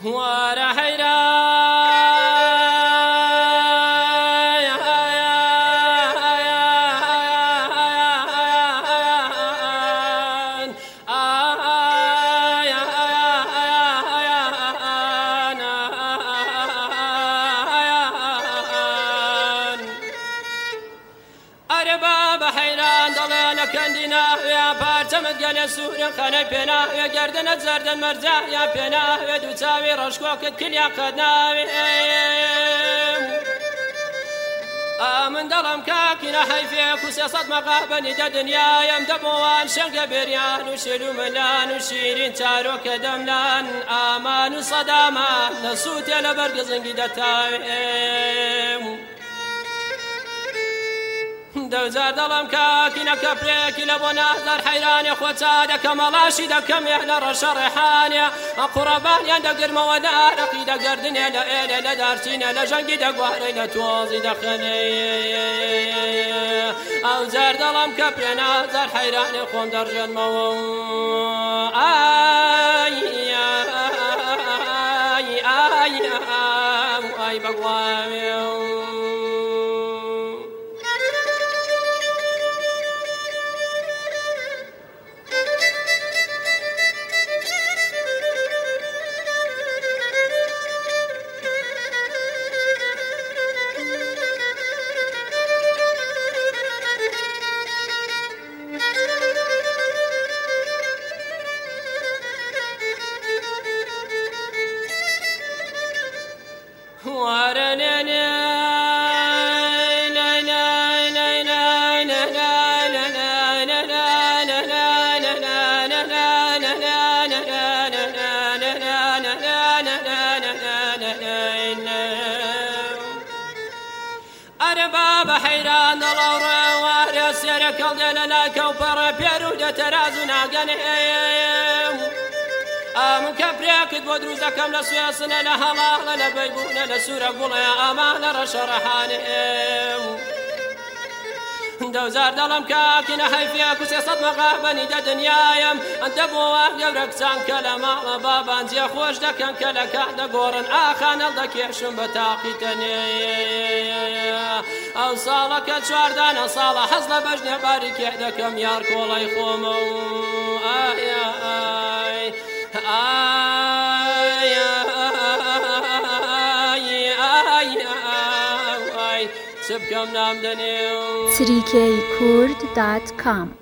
وارە حەیران گەلە سوورە خەنە پێناوێ گەردنە زەردە مەرجانیا پێناوێ دوو چاوی ڕەشکۆکت کلیا قەت ناوێ من دەڵم کاکینە حەیفێک و 300 مەقابەنی دە دنیایم دەبۆوان شەنگە بێریان و شێر و مەلان و شیرین چارۆکە دەملان ئامان و سەدامان لە سووتێ لە بەرگزنگی دەتاوێم دەوزار دەڵم کاکینە کەپرێکی لە بۆ نازار حەیرانێ خۆچا دەکەم مەڵاشی دەکەمێ لە ڕەشە ڕێحانێ قوڕەبانیان دەگرمەوە دارەقی دەگەردنێ لە ئێرە لە دارچینە لە ژەنگی دەگوارەی لە تۆزی دەخەنێ ئەو جار دەڵم کەپرێ نازار حەیرانێ خۆم دەڕژێنمەوە ئای بەگوڵاوێ حەیران دەڵەوڕێ وارێ سێرەکەڵ دێ لە لای کەوپەڕە پێر و دەتەراز و ناگەنێم من کەپرێکت بۆ دروستەکەم لە سوێسنە لە هەڵاڵە لە بەیبوونە لە سوورە گوڵێ ئامان لە ڕەشە ڕەحانێم دەوزار دەڵم کاکینە حەیفێک و 300 مەقابەنی دە دنیایم دەبۆوە گەورە کچان کە لە ماڵە بابان جێ خۆش دەکەن کە لە کات دەگۆڕن ئاخانەڵ دەکێشم بە تاقی تەنێ ئەو ساڵەکە چواردانە ساڵە حەز لە بەژنێ باریکێ دەکەم یار کۆڵی خۆمە و چ بکەم نامدەنێ ChriKkurd.com